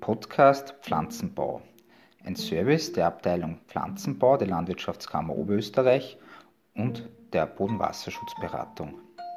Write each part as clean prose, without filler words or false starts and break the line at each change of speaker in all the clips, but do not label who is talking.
Podcast Pflanzenbau, ein Service der Abteilung Pflanzenbau der Landwirtschaftskammer Oberösterreich und der Bodenwasserschutzberatung.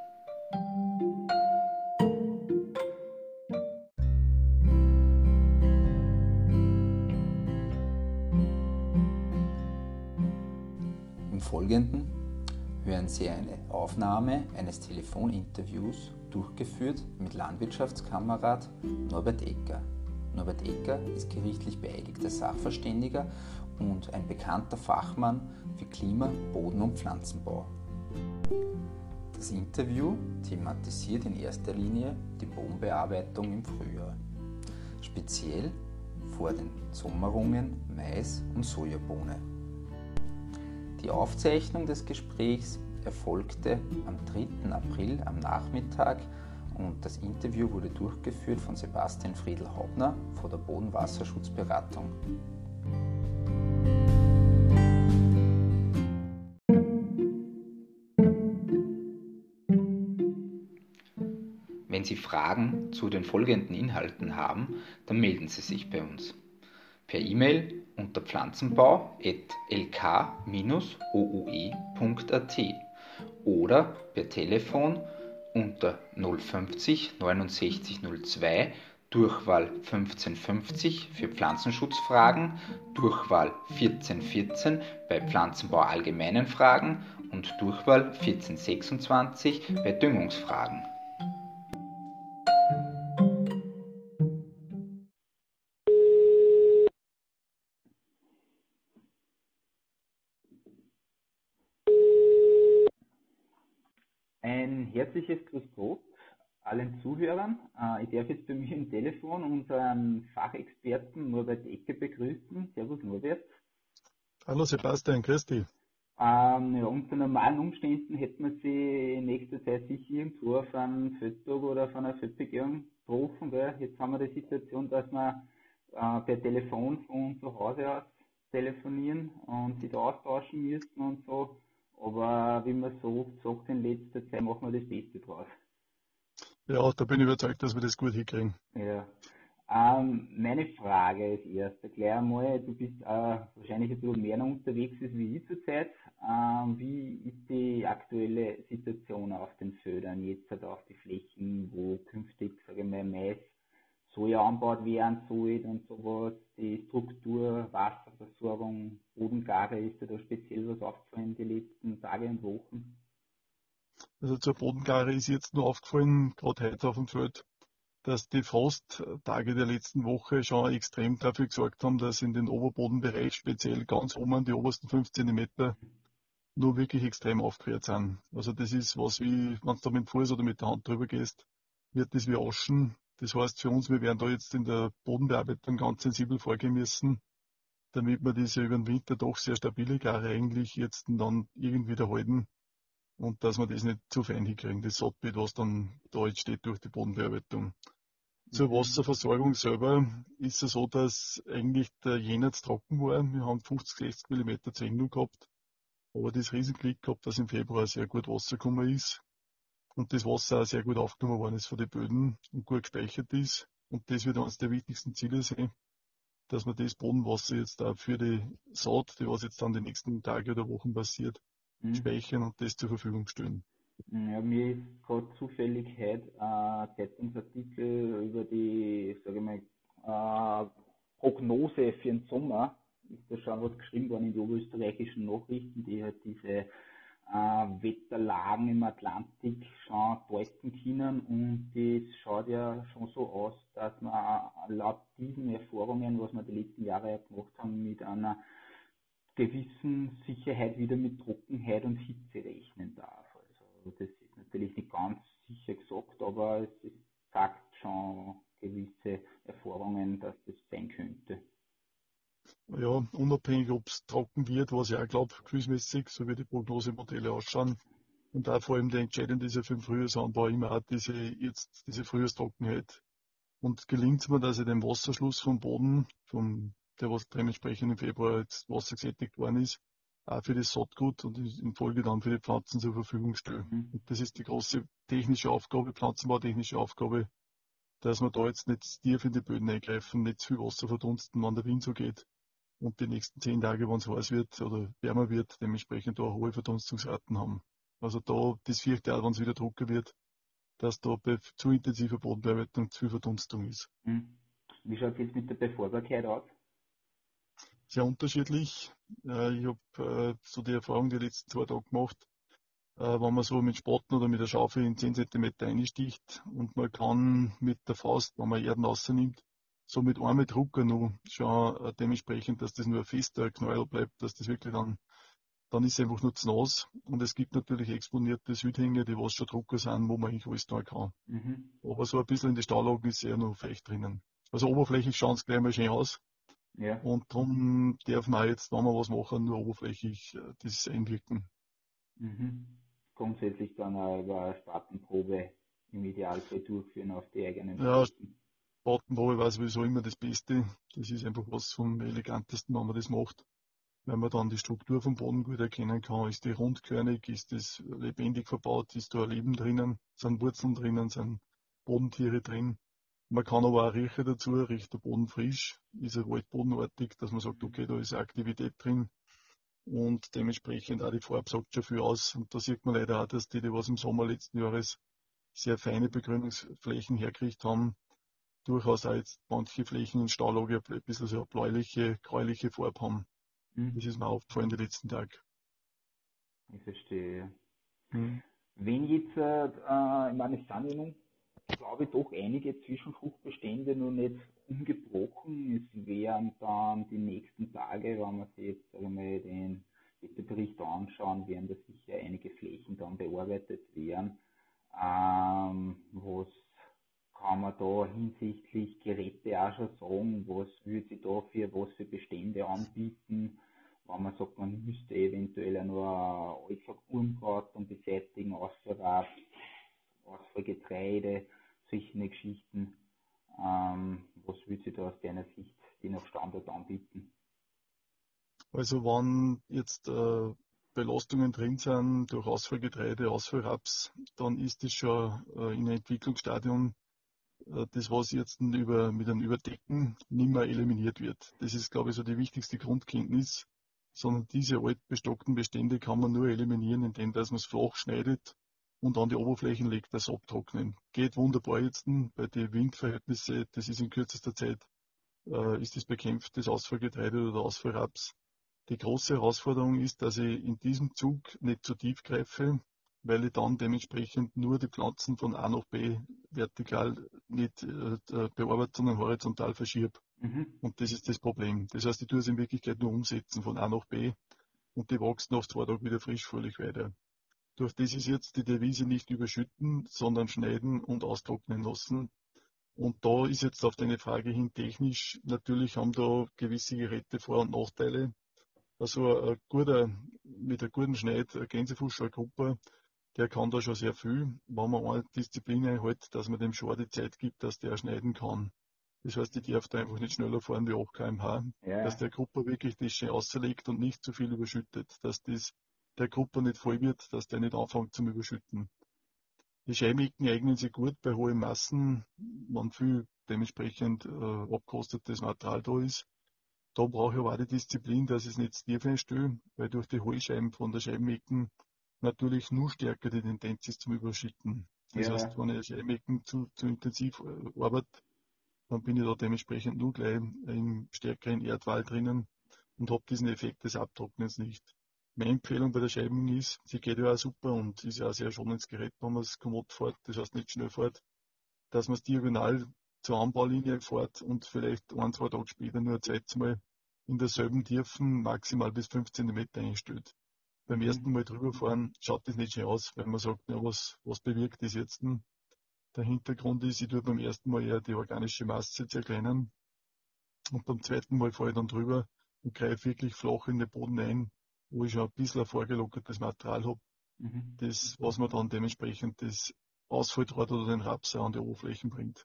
Im Folgenden hören Sie eine Aufnahme eines Telefoninterviews durchgeführt mit Landwirtschaftskamerad Norbert Ecker. Norbert Ecker ist gerichtlich beeidigter Sachverständiger und ein bekannter Fachmann für Klima-, Boden- und Pflanzenbau. Das Interview thematisiert in erster Linie die Bodenbearbeitung im Frühjahr, speziell vor den Sommerungen Mais und Sojabohne. Die Aufzeichnung des Gesprächs erfolgte am 3. April am Nachmittag und das Interview wurde durchgeführt von Sebastian Friedl-Haubner von der Bodenwasserschutzberatung. Wenn Sie Fragen zu den folgenden Inhalten haben, dann melden Sie sich bei uns. Per E-Mail unter pflanzenbau@lk-oue.at oder per Telefon unter 050 69 02 Durchwahl 1550 für Pflanzenschutzfragen, Durchwahl 1414 bei Pflanzenbau allgemeinen Fragen und Durchwahl 1426 bei Düngungsfragen. Ein herzliches Grüß Gott allen Zuhörern. Ich darf jetzt bei mir im Telefon unseren Fachexperten Norbert Ecker begrüßen. Servus Norbert.
Hallo Sebastian, grüß dich.
Ja, unter normalen Umständen hätten wir sie in nächster Zeit sicher irgendwo auf einem Feldtag oder auf einer Feldbegehung getroffen. Gell? Jetzt haben wir die Situation, dass wir per Telefon von zu Hause aus telefonieren und sich da austauschen müssen und so. Aber wie man so oft sagt, in letzter Zeit machen wir das Beste draus.
Ja, da bin ich überzeugt, dass wir das gut hinkriegen.
Ja. Meine Frage ist erst, gleich einmal, du bist wahrscheinlich ein bisschen mehr noch unterwegs als wie ich zurzeit. Wie ist die aktuelle Situation auf den Feldern, jetzt halt auf die Flächen, wo künftig, sage ich mal, Mais, Soja angebaut werden soll und sowas, die Struktur, Wasserversorgung, Bodengare, ist dir da speziell was aufgefallen die letzten Tage und Wochen?
Also zur Bodengare ist jetzt nur aufgefallen, gerade heute auf dem Feld, dass die Frosttage der letzten Woche schon extrem dafür gesorgt haben, dass in den Oberbodenbereich, speziell ganz oben an die obersten 5 Zentimeter, nur wirklich extrem aufgehört sind. Also das ist was wie, wenn du da mit dem Fuß oder mit der Hand drüber gehst, wird das wie Aschen. Das heißt für uns, wir werden da jetzt in der Bodenbearbeitung ganz sensibel vorgehen müssen, damit wir diese über den Winter doch sehr stabile Gare eigentlich jetzt dann irgendwie erhalten und dass wir das nicht zu fein hinkriegen, das Saatbild, was dann da jetzt steht durch die Bodenbearbeitung. Zur
Mhm.
Wasserversorgung selber ist es so, dass eigentlich der Jänner zu trocken war. Wir haben 50, 60 Millimeter zur Ende gehabt, aber das Riesenglück gehabt, dass im Februar sehr gut Wasser gekommen ist und das Wasser auch sehr gut aufgenommen worden ist von den Böden und gut gespeichert ist. Und das wird eines der wichtigsten Ziele sein, dass wir das Bodenwasser jetzt auch für die Saat, die was jetzt dann die nächsten Tage oder Wochen passiert,
Mhm.
speichern und das zur Verfügung stellen.
Ja, mir ist gerade zufällig heute ein Zeitungsartikel über die, sage ich mal, Prognose für den Sommer, ist da schon was geschrieben worden in die oberösterreichischen Nachrichten, die halt diese Wetterlagen im Atlantik schon deuten können, und das schaut ja schon so aus, dass man laut diesen Erfahrungen, was wir die letzten Jahre ja gemacht haben, mit einer gewissen Sicherheit wieder mit Trockenheit und Hitze rechnen darf. Also das ist natürlich nicht ganz sicher gesagt, aber es sagt schon gewisse Erfahrungen, dass das sein könnte.
Ja, unabhängig, ob es trocken wird, was ich auch glaube, gefühlsmäßig, so wie die Prognosemodelle ausschauen. Und da vor allem der entscheidende ist ja für den Frühjahrsanbau immer auch diese Frühjahrstrockenheit. Und gelingt es mir, dass ich den Wasserschluss vom Boden, der was dementsprechend im Februar jetzt Wasser gesättigt worden ist, auch für das Saatgut und in Folge dann für die Pflanzen zur Verfügung stelle.
Mhm.
Und das ist die große technische Aufgabe, pflanzenbautechnische Aufgabe, dass wir da jetzt nicht zu tief in die Böden eingreifen, nicht zu viel Wasser verdunsten, wenn der Wind so geht. Und die nächsten 10 Tage, wenn es heiß wird oder wärmer wird, dementsprechend da hohe Verdunstungsraten haben. Also da, das fürchte ich auch, wenn es wieder trockener wird, dass da bei zu intensiver Bodenbearbeitung zu viel Verdunstung ist.
Mhm. Wie schaut es jetzt mit der Befahrbarkeit aus?
Sehr unterschiedlich. Ich habe so die Erfahrung die letzten 2 Tage gemacht, wenn man so mit Spaten oder mit der Schaufel in 10 Zentimeter einsticht und man kann mit der Faust, wenn man Erden rausnimmt, so mit einem Drucker nur schon dementsprechend, dass das nur ein fester Knäuel bleibt, dass das wirklich dann ist es einfach nur zu nass. Und es gibt natürlich exponierte Südhänge, die was schon Drucker sind, wo man eigentlich alles tun kann.
Mhm.
Aber so ein bisschen in die Staullagen ist eher noch feucht drinnen. Also oberflächlich schauen sie gleich mal schön aus.
Ja.
Und darum darf man auch jetzt, wenn wir was machen, nur oberflächlich das einwirken.
Mhm. Grundsätzlich dann auch über eine Spatenprobe im Idealfall durchführen auf die eigenen
Ja,
Flächen.
Spatenprobe war sowieso immer das Beste. Das ist einfach was vom Elegantesten, wenn man das macht. Weil man dann die Struktur vom Boden gut erkennen kann. Ist die rundkörnig, ist das lebendig verbaut, ist da ein Leben drinnen, sind Wurzeln drinnen, sind Bodentiere drin. Man kann aber auch riechen dazu, riecht der Boden frisch, ist er waldbodenartig, dass man sagt, okay, da ist Aktivität drin und dementsprechend auch die Farbe sagt schon viel aus. Und da sieht man leider auch, dass die was im Sommer letzten Jahres sehr feine Begrünungsflächen hergekriegt haben, durchaus auch jetzt manche Flächen in Staulage ein bisschen so eine bläuliche, gräuliche Farbe haben. Das
Mhm.
ist mir aufgefallen die letzten Tage.
Ich verstehe.
Hm.
Wenn jetzt, ich meine, es sind ja nun, glaube ich, doch einige Zwischenfruchtbestände noch nicht umgebrochen. Es wären dann die nächsten Tage, wenn wir sich jetzt, sagen wir mal, den Wetterbericht anschauen, werden da sicher einige Flächen dann bearbeitet werden. Was kann man da hinsichtlich Geräte auch schon sagen? Was würde sie da für was für Bestände anbieten? Wenn man sagt, man müsste eventuell auch nur Unkraut und beseitigen, Ausverrat, Ausfallgetreide, solche Geschichten. Was würde sie da aus deiner Sicht die noch Standard anbieten?
Also wenn jetzt Belastungen drin sind durch Ausfallgetreide, Ausfallraps, dann ist das schon in einem Entwicklungsstadium, das was jetzt mit einem Überdecken nicht mehr eliminiert wird. Das ist, glaube ich, so die wichtigste Grundkenntnis, sondern diese altbestockten Bestände kann man nur eliminieren, indem dass man es flach schneidet und an die Oberflächen legt, das abtrocknen. Geht wunderbar jetzt bei den Windverhältnissen, das ist in kürzester Zeit, ist das bekämpft, das Ausfallgetreide oder der Ausfallraps. Die große Herausforderung ist, dass ich in diesem Zug nicht zu tief greife, weil ich dann dementsprechend nur die Pflanzen von A nach B vertikal nicht bearbeite, sondern horizontal verschiebe.
Mhm.
Und das ist das Problem. Das heißt, ich tue es in Wirklichkeit nur umsetzen von A nach B und die wächst nach 2 Tagen wieder frisch fröhlich weiter. Durch das ist jetzt die Devise nicht überschütten, sondern schneiden und austrocknen lassen. Und da ist jetzt auf deine Frage hin technisch, natürlich haben da gewisse Geräte Vor- und Nachteile. Also mit einem guten Schneid, ein Gänsefußschallgrupper, der kann da schon sehr viel, wenn man eine Disziplin einhält, dass man dem Schor die Zeit gibt, dass der schneiden kann. Das heißt, die darf da einfach nicht schneller fahren wie 8 km/h, dass
Ja.
der Grupper wirklich das schön auslegt und nicht zu viel überschüttet, dass der Grupper nicht voll wird, dass der nicht anfängt zum Überschütten. Die Scheibenecken eignen sich gut bei hohen Massen, wenn viel dementsprechend abkostetes Material da ist. Da brauche ich aber auch die Disziplin, dass ich es nicht zu tief einstelle, weil durch die Hohlscheiben von der Scheibenecken natürlich nur stärker die Tendenz ist zum Überschütten. Das
Ja.
heißt, wenn ich Scheibenecken zu intensiv arbeite, dann bin ich da dementsprechend nur gleich im stärkeren Erdwall drinnen und habe diesen Effekt des Abtrocknens nicht. Meine Empfehlung bei der Scheibung ist, sie geht ja auch super und ist ja auch sehr schonendes Gerät, wenn man es kommod fährt, das heißt nicht schnell fährt, dass man es diagonal zur Anbaulinie fährt und vielleicht 1, 2 Tage später nur mal in derselben Tiefen maximal bis 5 Zentimeter einstellt. Beim ersten
Mhm.
Mal drüber fahren schaut das nicht schön aus, weil man sagt, ja, was bewirkt das jetzt denn? Der Hintergrund ist, ich tue beim ersten Mal eher die organische Masse zerkleinern und beim zweiten Mal fahre ich dann drüber und greife wirklich flach in den Boden ein, wo ich schon ein bisschen ein vorgelockertes Material habe,
Mhm.
das, was man dann dementsprechend das Ausfalldraht oder den Raps auch an die Oberflächen bringt.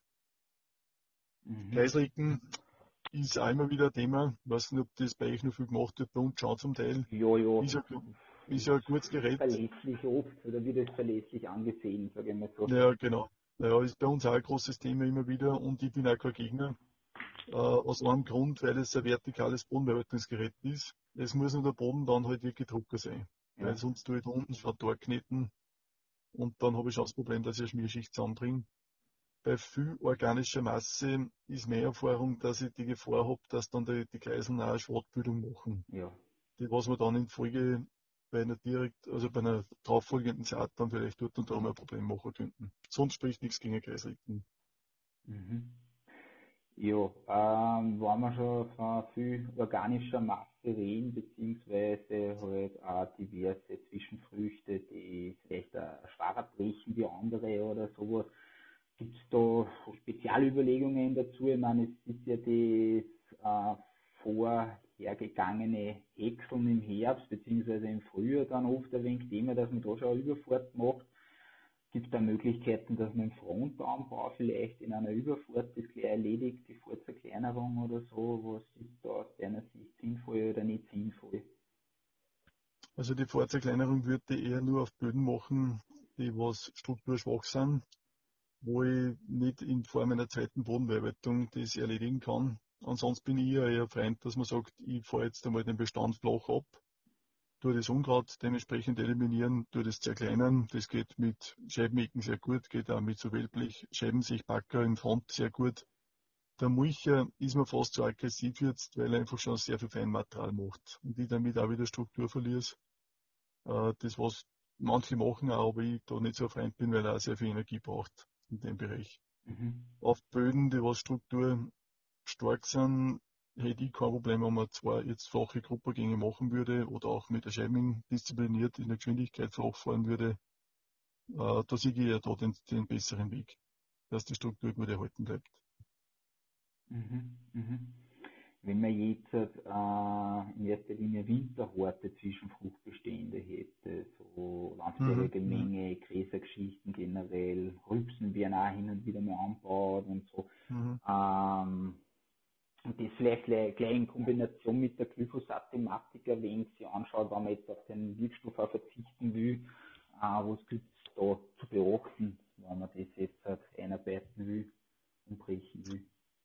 Mhm.
Geißelken ist auch immer wieder ein Thema. Ich weiß nicht, ob das bei euch noch viel gemacht wird, bei uns schon zum Teil.
Ja, ja.
Ist ja, ist
Ist
ja ein gutes Gerät.
verlässlich oft oder wird es verlässlich angesehen, sage ich mal so.
Ja, genau. Naja, ist bei uns auch ein großes Thema immer wieder und ich bin auch kein Gegner. Aus einem Grund, weil es ein vertikales Bodenbearbeitungsgerät ist. Es muss nur der Boden dann halt wirklich trocken sein. Weil
Ja.
sonst tue ich da unten schon kneten und dann habe ich schon das Problem, dass ich eine Schmierschicht zusammenbringe. Bei viel organischer Masse ist meine Erfahrung, dass ich die Gefahr habe, dass dann die Gleiseln auch eine Schrottbildung machen.
Ja.
Die, was man dann in Folge bei einer also bei einer darauffolgenden Saat dann vielleicht dort und da mal ein Problem machen könnten. Sonst spricht nichts gegen Kreisrichten.
Mhm. Ja, wenn wir schon von viel organischer Masse reden, beziehungsweise halt auch diverse Zwischenfrüchte, die vielleicht schwerer brechen wie andere oder sowas, gibt es da Spezialüberlegungen dazu? Ich meine, es ist ja das vorhergegangene Häckseln im Herbst, beziehungsweise im Frühjahr dann oft ein wenig Thema, dass man da schon eine Überfahrt macht. Gibt es da Möglichkeiten, dass man im Frontanbau vielleicht in einer Überfahrt das gleich erledigt, die Fahrzerkleinerung oder so? Was ist da aus deiner Sicht sinnvoll oder nicht sinnvoll?
Also die Fahrzeugkleinerung würde ich eher nur auf Böden machen, die was strukturschwach sind, wo ich nicht in Form einer zweiten Bodenbearbeitung das erledigen kann. Ansonsten bin ich eher Freund, dass man sagt, ich fahre jetzt einmal den Bestand flach ab, tue das Unkraut dementsprechend eliminieren, tue das zerkleinern. Das geht mit Scheibenecken sehr gut, geht auch mit so Wellblech, Scheibensichbacker in Front sehr gut. Der Mulcher ist mir fast zu aggressiv jetzt, weil er einfach schon sehr viel Feinmaterial macht und ich damit auch wieder Struktur verliere. Das, was manche machen auch, aber ich da nicht so ein Freund bin, weil er auch sehr viel Energie braucht in dem Bereich.
Mhm.
Auf Böden, die was Struktur stark sind, hätte ich kein Problem, wenn man zwar jetzt flache Gruppengänge machen würde oder auch mit der Scheiben diszipliniert in der Geschwindigkeit flach fahren würde. Da sehe ich ja da den besseren Weg, dass die Struktur gut erhalten bleibt.
Mhm. Mhm. Wenn man jetzt in erster Linie winterharte Zwischenfruchtbestände hätte, so
Mhm,
langjährige
mhm,
Menge, Gräsergeschichten generell, Rübsen werden auch hin und wieder mal angebaut und so,
mhm.
und das vielleicht gleich in Kombination mit der Glyphosat-Thematik ein wenig sich anschaut, wenn man jetzt auf den Wirkstoff auch verzichten will, was gibt es da zu beachten, wenn man das jetzt halt einarbeiten will und brechen will.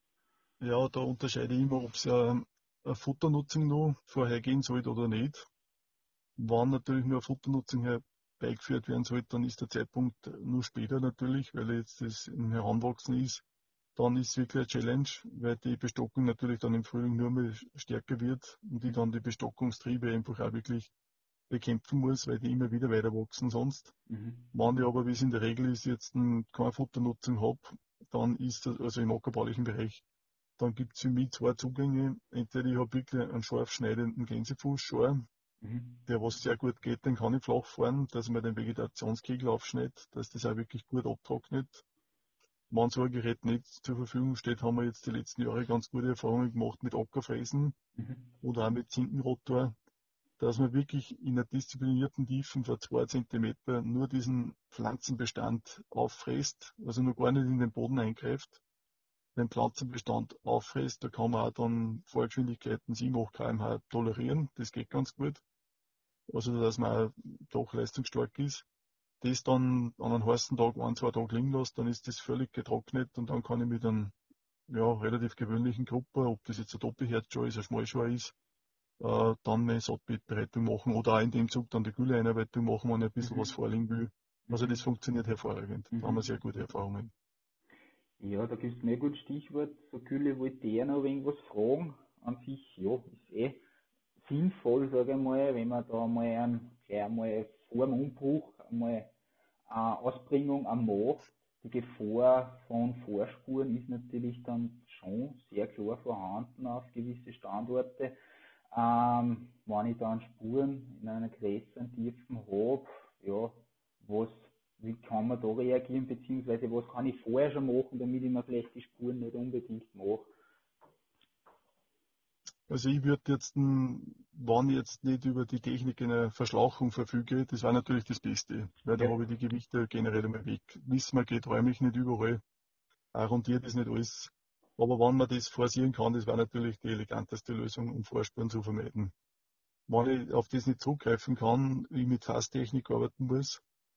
Ja, da unterscheide ich immer, ob es eine Futternutzung noch vorhergehen sollte oder nicht. Wenn natürlich nur eine Futternutzung herbeigeführt werden sollte, dann ist der Zeitpunkt nur später natürlich, weil jetzt das im Heranwachsen ist. Dann ist es wirklich eine Challenge, weil die Bestockung natürlich dann im Frühling nur mehr stärker wird und ich dann die Bestockungstriebe einfach auch wirklich bekämpfen muss, weil die immer wieder weiter wachsen sonst.
Mhm.
Wenn ich aber, wie es in der Regel ist, jetzt keine Futternutzung habe, dann ist das, also im ackerbaulichen Bereich, dann gibt es für mich zwei Zugänge. Entweder ich habe wirklich einen scharf schneidenden Gänsefußschor,
Mhm.
der was sehr gut geht, den kann ich flach fahren, dass man den Vegetationskegel aufschneidet, dass das auch wirklich gut abtrocknet. Wenn so ein Gerät nicht zur Verfügung steht, haben wir jetzt die letzten Jahre ganz gute Erfahrungen gemacht mit Ackerfräsen
Mhm.
oder auch mit Zinkenrotor, dass man wirklich in einer disziplinierten Tiefe von 2 Zentimeter nur diesen Pflanzenbestand auffräst, also nur gar nicht in den Boden eingreift, den Pflanzenbestand auffräst, da kann man auch dann Fahrgeschwindigkeiten 7, 8 km/h tolerieren, das geht ganz gut, also dass man auch doch leistungsstark ist. Das dann an einem heißen Tag, 1, 2 Tage liegen lässt, dann ist das völlig getrocknet und dann kann ich mit einem ja, relativ gewöhnlichen Grupper, ob das jetzt ein Doppelherzschau ist, ein Schmalschau ist, dann meine Saatbeetbereitung machen oder auch in dem Zug dann die Gülle-Einarbeitung machen, wenn ich ein bisschen was
Mhm.
vorlegen will. Also das
Mhm.
funktioniert hervorragend. Da haben wir
Mhm.
sehr gute Erfahrungen.
Ja, da gibst du mir ein gutes Stichwort. So Gülle wollte ich noch irgendwas fragen. An sich, ja, ist sinnvoll, sage ich mal, wenn man da mal gleich einmal vor dem Umbruch einmal Ausbringung am macht. Die Gefahr von Vorspuren ist natürlich dann schon sehr klar vorhanden auf gewisse Standorte. Wenn ich dann Spuren in einer größeren Tiefen habe, ja, was, wie kann man da reagieren, beziehungsweise was kann ich vorher schon machen, damit ich mir vielleicht die Spuren nicht unbedingt mache.
Also ich würde jetzt, wenn ich jetzt nicht über die Technik einer Verschlauchung verfüge, das war natürlich das Beste, weil da
Ja.
habe ich die Gewichte generell einmal weg. Wissen wir, geht räumlich nicht überall, arrondiert ist nicht alles. Aber wenn man das forcieren kann, das war natürlich die eleganteste Lösung, um Vorspuren zu vermeiden. Wenn ich auf das nicht zugreifen kann, ich mit Fasstechnik arbeiten muss,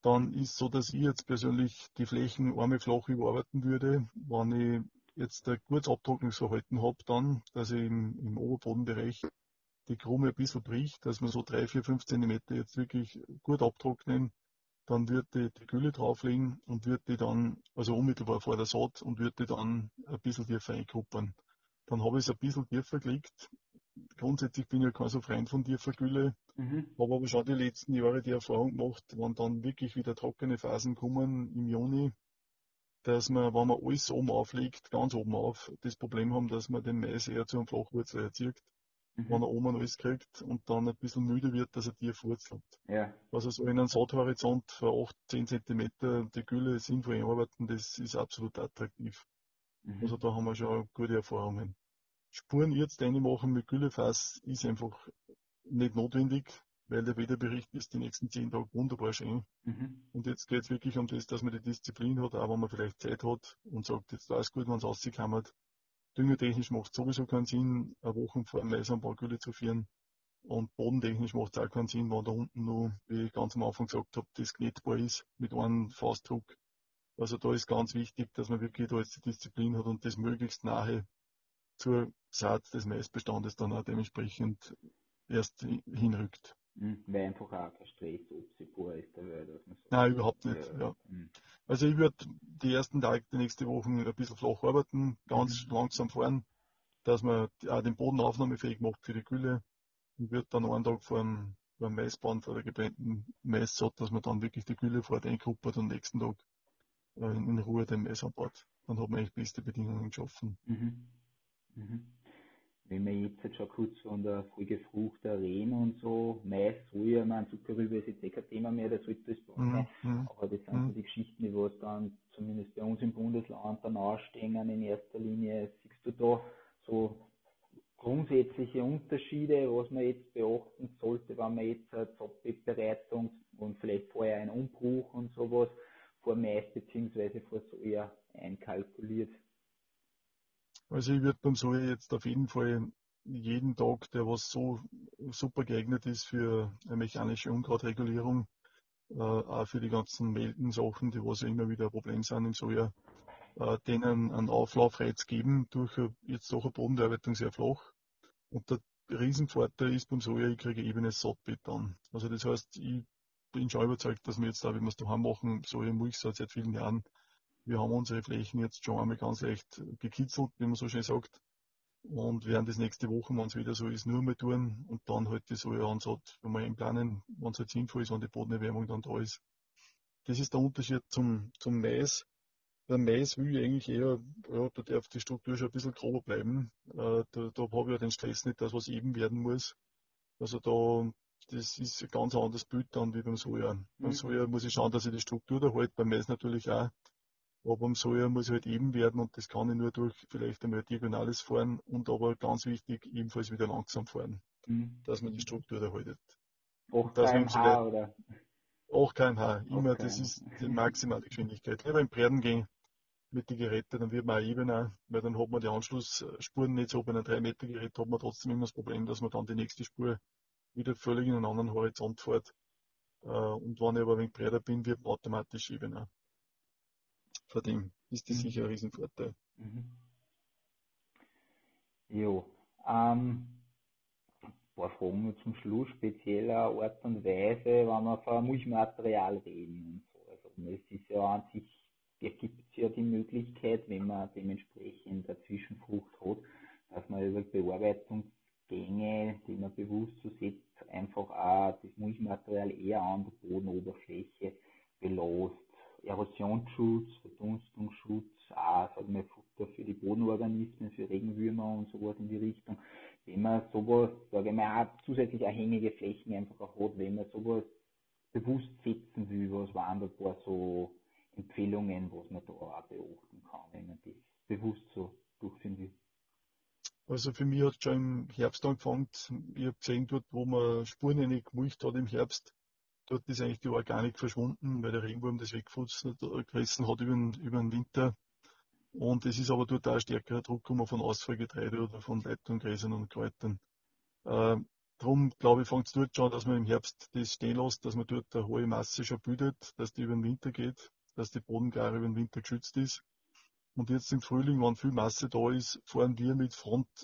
dann ist so, dass ich jetzt persönlich die Flächen einmal flach überarbeiten würde, wenn ich jetzt ein gutes Abtrocknungsverhalten habe, dann, dass ich im Oberbodenbereich die Krume ein bisschen bricht, dass wir so 3, 4, 5 Zentimeter jetzt wirklich gut abtrocknen, dann würde ich die Gülle drauflegen und würde die dann, also unmittelbar vor der Saat, und würde die dann ein bisschen tiefer einkuppern. Dann habe ich es ein bisschen tiefer gelegt. Grundsätzlich bin ich ja kein so Freund von tiefer Gülle,
Mhm.
habe aber schon die letzten Jahre die Erfahrung gemacht, wenn dann wirklich wieder trockene Phasen kommen im Juni, dass man, wenn man alles oben auflegt, ganz oben auf, das Problem haben, dass man den Mais eher zu einem Flachwurzel erzieht, wenn
Mhm.
er oben alles kriegt und dann ein bisschen müde wird, dass er tief wurzelt.
Ja.
Also so in einem Saathorizont von 8, 10 Zentimeter die Gülle sinnvoll einarbeiten, das ist absolut attraktiv. Also
Mhm.
da haben wir schon gute Erfahrungen. Spuren jetzt reinmachen mit Güllefass ist einfach nicht notwendig, weil der Wetterbericht ist die nächsten 10 Tage wunderbar schön.
Mhm.
Und jetzt geht es wirklich um das, dass man die Disziplin hat, auch wenn man vielleicht Zeit hat und sagt, jetzt war es gut, wenn es rauskommt. Düngertechnisch macht es sowieso keinen Sinn, eine Woche vor dem Maisanbau Gülle zu führen. Und bodentechnisch macht es auch keinen Sinn, wenn da unten nur, wie ich ganz am Anfang gesagt habe, das knetbar ist mit einem Faustdruck. Also da ist ganz wichtig, dass man wirklich da jetzt die Disziplin hat und das möglichst nahe zur Saat des Maisbestandes dann auch dementsprechend erst hinrückt.
Mhm. Weil einfach auch kein Stress absehbar ist, dabei, dass man sagt,
Nein, überhaupt
ja.
nicht. Ja.
Mhm.
Also ich würde die ersten Tage, die nächste Woche ein bisschen flach arbeiten, ganz
Mhm.
langsam fahren, dass man auch den Boden aufnahmefähig macht für die Gülle und wird dann einen Tag vor dem Maisband, vor der gebrannten Maissaat, dass man dann wirklich die Gülle fort einkuppert und nächsten Tag in Ruhe den Mais anbaut. Dann hat man eigentlich beste Bedingungen geschaffen.
Mhm. Mhm. Wenn wir jetzt schon kurz von der Folge Frucht reden und so, Mais, Soja, mein Zuckerrübe ist jetzt kein Thema mehr, das sollte das passen.
Mhm, mhm,
Aber das sind so
mhm.
die Geschichten, die was dann zumindest bei uns im Bundesland dann ausstehen in erster Linie. Siehst du da so grundsätzliche Unterschiede, was man jetzt beachten sollte, wenn man jetzt eine Zopfbereitung und vielleicht vorher einen Umbruch und sowas vor Mais bzw. vor Soja einkalkuliert?
Also ich würde beim Soja jetzt auf jeden Fall jeden Tag, der was so super geeignet ist für eine mechanische Unkrautregulierung, auch für die ganzen Meldensachen, die was ja immer wieder ein Problem sind im Soja, denen einen Auflaufreiz geben durch jetzt doch eine Bodenbearbeitung sehr flach. Und der Riesenvorteil ist beim Soja, ich kriege ebenes Saatbett an. Also das heißt, ich bin schon überzeugt, dass wir jetzt da, wenn wir es daheim machen, Soja Mulchsaat seit vielen Jahren, wir haben unsere Flächen jetzt schon einmal ganz leicht gekitzelt, wie man so schön sagt. Und werden das nächste Woche, wenn es wieder so ist, nur mal tun und dann halt die Soja-Ansaat, wenn wir einplanen, wenn es halt sinnvoll ist, wenn die Bodenerwärmung dann da ist. Das ist der Unterschied zum Mais. Beim Mais will ich eigentlich eher, ja, da darf die Struktur schon ein bisschen grober bleiben. Da habe ich ja den Stress nicht, dass was eben werden muss. Also das ist ein ganz anderes Bild dann wie beim Soja. Beim
Mhm.
Soja muss ich schauen, dass ich die Struktur da halte, beim Mais natürlich auch. Aber beim Soja muss halt eben werden und das kann ich nur durch vielleicht einmal diagonales Fahren und aber ganz wichtig, ebenfalls wieder langsam fahren,
Mhm.
dass man die
Mhm.
Struktur da haltet.
8
Und dass man so weit
km/h oder
8 km/h,
8
immer, das ist die
km/h.
maximale Geschwindigkeit. Lieber im Pferden gehen mit den Geräten, dann wird man auch ebener, weil dann hat man die Anschlussspuren nicht so. Bei einem 3 Meter Gerät hat man trotzdem immer das Problem, dass man dann die nächste Spur wieder völlig in einen anderen Horizont fährt. Und wenn ich aber ein wenig breiter bin, wird man automatisch ebener. Von dem ist das
Mhm.
sicher ein Riesenvorteil.
Mhm. Jo. Ähm, paar Fragen nur zum Schluss, spezieller Art und Weise, wenn wir von Milchmaterial reden und so. Also es ist ja an sich, gibt es ja die Möglichkeit, wenn man dementsprechend eine Zwischenfrucht hat, dass man über Bearbeitungsgänge, die man bewusst so setzt, einfach auch das Milchmaterial eher an der Bodenoberfläche belässt. Erosionsschutz, Verdunstungsschutz, auch sagen wir, Futter für die Bodenorganismen, für Regenwürmer und sowas in die Richtung. Wenn man sowas, sage ich mal, auch zusätzlich auch hängige Flächen einfach auch hat, wenn man sowas bewusst setzen will, was waren da ein paar so Empfehlungen, was man da auch beachten kann, wenn man das bewusst so durchführen will.
Also für mich hat es schon im Herbst angefangen. Ich habe gesehen, dort, wo man Spuren gemulcht hat im Herbst, dort ist eigentlich die Organik verschwunden, weil der Regenwurm das weggefressen hat über den Winter. Und es ist aber dort auch ein stärkerer Druck gekommen von Ausfallgetreide oder von Leitungsgräsern und Kräutern. Äh, Darum, glaube ich, fängt es dort schon, dass man im Herbst das stehen lässt, dass man dort eine hohe Masse schon bildet, dass die über den Winter geht, dass die Bodengare über den Winter geschützt ist. Und jetzt im Frühling, wenn viel Masse da ist, fahren wir mit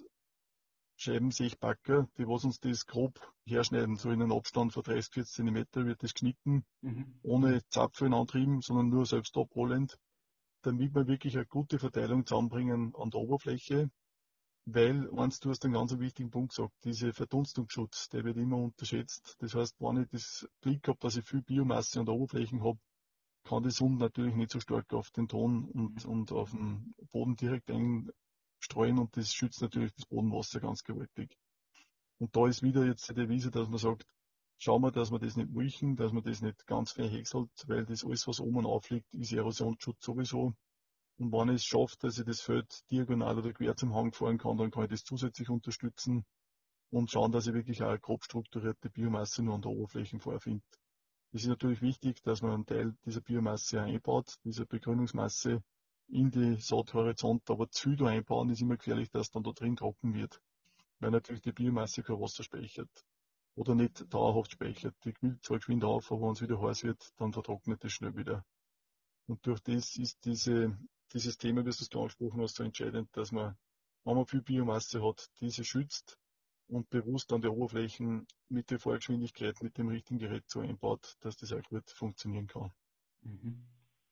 Frontscheiben-Sechbacker, die was uns das grob herschneiden. So in einem Abstand von 30, 40 Zentimeter wird das geschnitten, ohne Zapfenantrieben, sondern nur selbst abrollend, damit wir wirklich eine gute Verteilung zusammenbringen an der Oberfläche. Weil, eins, du hast einen ganz wichtigen Punkt gesagt, dieser Verdunstungsschutz, der wird immer unterschätzt. Das heißt, wenn ich das Glück habe, dass ich viel Biomasse an der Oberfläche habe, kann die Sonne natürlich nicht so stark auf den Ton und auf den Boden direkt einstreuen und das schützt natürlich das Bodenwasser ganz gewaltig. Und da ist wieder jetzt die Devise, dass man sagt, schauen wir, dass wir das nicht mulchen, dass man das nicht ganz fein häckselt, weil das alles, was oben aufliegt, ist Erosionsschutz sowieso. Und wenn ich es schaffe, dass ich das Feld diagonal oder quer zum Hang fahren kann, dann kann ich das zusätzlich unterstützen und schauen, dass ich wirklich auch eine grob strukturierte Biomasse nur an der Oberfläche vorfinde. Es ist natürlich wichtig, dass man einen Teil dieser Biomasse einbaut, dieser Begrünungsmasse in die Saathorizont, aber zu viel da einbauen ist immer gefährlich, dass dann da drin trocken wird, weil natürlich die Biomasse kein Wasser speichert oder nicht dauerhaft speichert. Die quillt zwar geschwind auf, aber wenn es wieder heiß wird, dann vertrocknet es schnell wieder. Und durch das ist dieses Thema, wie du es angesprochen hast, so entscheidend, dass man, wenn man viel Biomasse hat, diese schützt und bewusst an der Oberflächen mit der Fahrgeschwindigkeit, mit dem richtigen Gerät so einbaut, dass das auch gut funktionieren kann.
Mhm.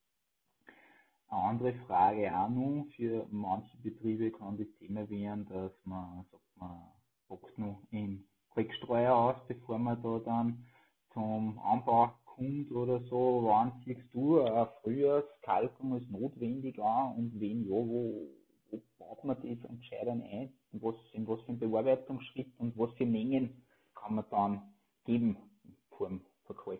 Eine andere Frage auch noch, für manche Betriebe kann das Thema werden, dass man sagt, man packt noch in Kalkstreuer aus, bevor man da dann zum Anbau kommt oder so. Wann siehst du eine Frühjahrskalkung als notwendig an und wenn ja, wo baut man das entscheidend ein? In was für einen Bearbeitungsschritt und was für Mengen kann man dann geben in Form von Kalk?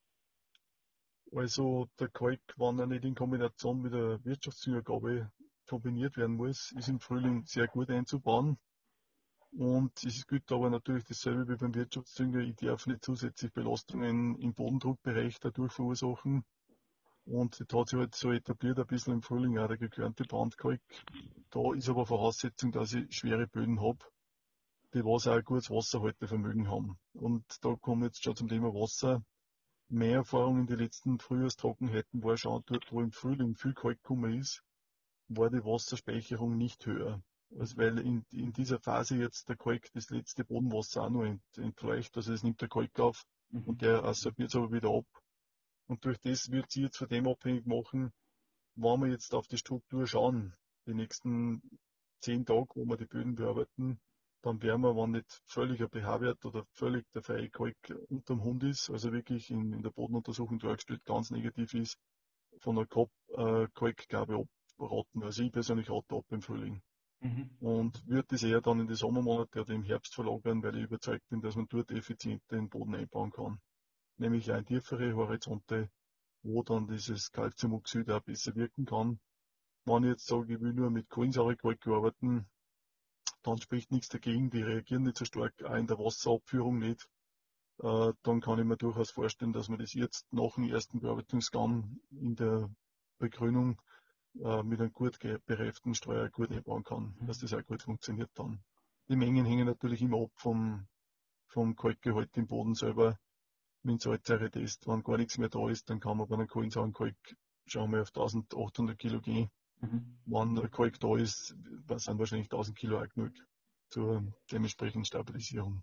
Also der Kalk, wenn er nicht in Kombination mit der Wirtschaftsdüngergabe kombiniert werden muss, ist im Frühling sehr gut einzubauen. Und es gilt aber natürlich dasselbe wie beim Wirtschaftsdünger. Ich darf nicht zusätzlich Belastungen im Bodendruckbereich dadurch verursachen. Und das hat sich halt so etabliert, ein bisschen im Frühling auch der gekörnte Bandkalk. Da ist aber Voraussetzung, dass ich schwere Böden habe, die was auch ein gutes Wasserhaltevermögen haben. Und da kommen wir jetzt schon zum Thema Wasser. Meine Erfahrung in den letzten Frühjahrstrockenheiten war schon dort, wo im Frühling viel Kalk gekommen ist, war die Wasserspeicherung nicht höher. Also weil in dieser Phase jetzt der Kalk das letzte Bodenwasser auch noch entfleucht. Also es nimmt der Kalk auf und der absorbiert es aber wieder ab. Und durch das wird sie jetzt von dem abhängig machen, wenn wir jetzt auf die Struktur schauen, die nächsten 10 Tage, wo wir die Böden bearbeiten, dann werden wir, wenn nicht völliger pH-Wert oder völlig der freie Kalk unterm Hund ist, also wirklich in der Bodenuntersuchung dargestellt ganz negativ ist, von einer Kalkgabe abraten. Also ich persönlich rate ab im Frühling. Und würde das eher dann in die Sommermonate oder im Herbst verlagern, weil ich überzeugt bin, dass man dort effizienter den Boden einbauen kann. Nämlich auch in tiefere Horizonte, wo dann dieses Calciumoxid auch besser wirken kann. Wenn ich jetzt sage, ich will nur mit Kohlensäurekalk arbeiten, dann spricht nichts dagegen, die reagieren nicht so stark, auch in der Wasserabführung nicht. Dann kann ich mir durchaus vorstellen, dass man das jetzt nach dem ersten Bearbeitungsgang in der Begrünung mit einem gut bereiften Streuer gut einbauen kann, dass das auch gut funktioniert dann. Die Mengen hängen natürlich immer ab vom Kalkgehalt im Boden selber. Wenn Salzsäure-Test, wenn gar nichts mehr da ist, dann kann man bei einem Kohlensäurekalk schon mal auf 1800 Kilo gehen. Wenn der Kalk da ist, sind wahrscheinlich 1000 Kilo auch genug zur dementsprechenden Stabilisierung.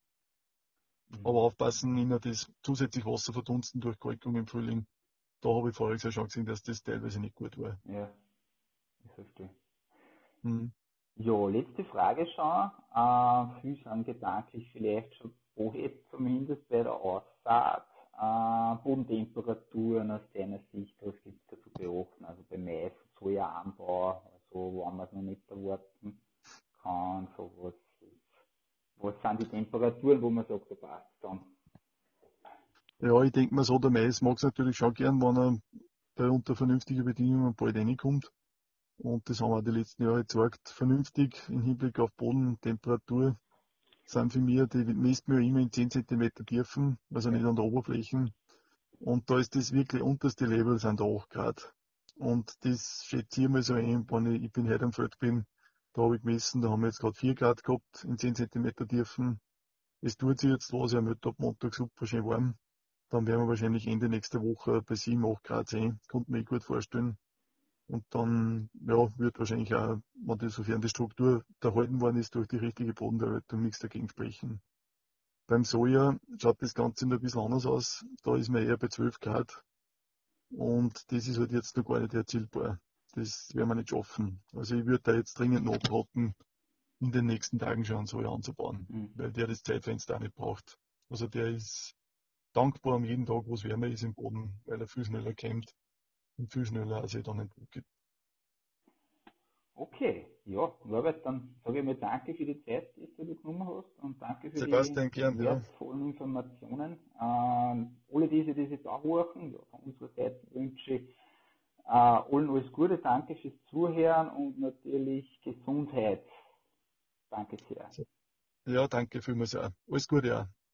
Aber aufpassen, nicht das zusätzlich Wasser verdunsten durch Kalkung im Frühling. Da habe ich voriges Jahr schon gesehen, dass das teilweise nicht gut war.
Ja, ich verstehe.
Mhm.
Ja, letzte Frage schon. Viele sind gedanklich vielleicht schon vorher zumindest bei der Aussaat. Bodentemperaturen aus deiner Sicht, was gibt es da zu beachten? Also bei Mais, Sojaanbau, also wenn man es noch nicht erwarten kann, so was sind die Temperaturen, wo man sagt, da passt dann.
Ja, ich denke mal so, der Mais mag es natürlich schon gern, wenn er bei unter vernünftigen Bedingungen bald reinkommt. Und das haben wir die letzten Jahre gezeigt. Vernünftig im Hinblick auf Bodentemperatur sind für mich, die misst man ja immer in 10 Zentimeter Tiefen, also nicht an der Oberfläche. Und da ist das wirklich unterste Level, sind da 8 Grad. Und das schätze ich mal so ein, wenn ich bin heute am Feld bin, da habe ich gemessen, da haben wir jetzt gerade 4 Grad gehabt in 10 Zentimeter Tiefen. Es tut sich jetzt was, er wird ab Montag super schön warm. Dann werden wir wahrscheinlich Ende nächster Woche bei 7, 8 Grad sein. Konnte mir gut vorstellen. Und dann, ja, wird wahrscheinlich auch, wenn das, sofern die Struktur erhalten worden ist, durch die richtige Bodenbearbeitung nichts dagegen sprechen. Beim Soja schaut das Ganze noch ein bisschen anders aus. Da ist man eher bei 12 Grad. Und das ist halt jetzt noch gar nicht erzielbar. Das werden wir nicht schaffen. Also ich würde da jetzt dringend abraten, in den nächsten Tagen schon Soja anzubauen, weil der das Zeitfenster auch nicht braucht. Also der ist dankbar um jeden Tag, wo es wärmer ist im Boden, weil er viel schneller kämmt und viel schneller sich dann entwickelt.
Okay, ja, Norbert, dann sage ich mal danke für die Zeit, die du genommen hast und danke für die
Sebastian, gern, ja.
wertvollen Informationen. Alle diese, die sich da horchen, ja, von unserer Seite wünsche ich allen alles Gute, danke fürs Zuhören und natürlich Gesundheit. Danke sehr.
Ja, danke vielmals auch. Alles Gute auch.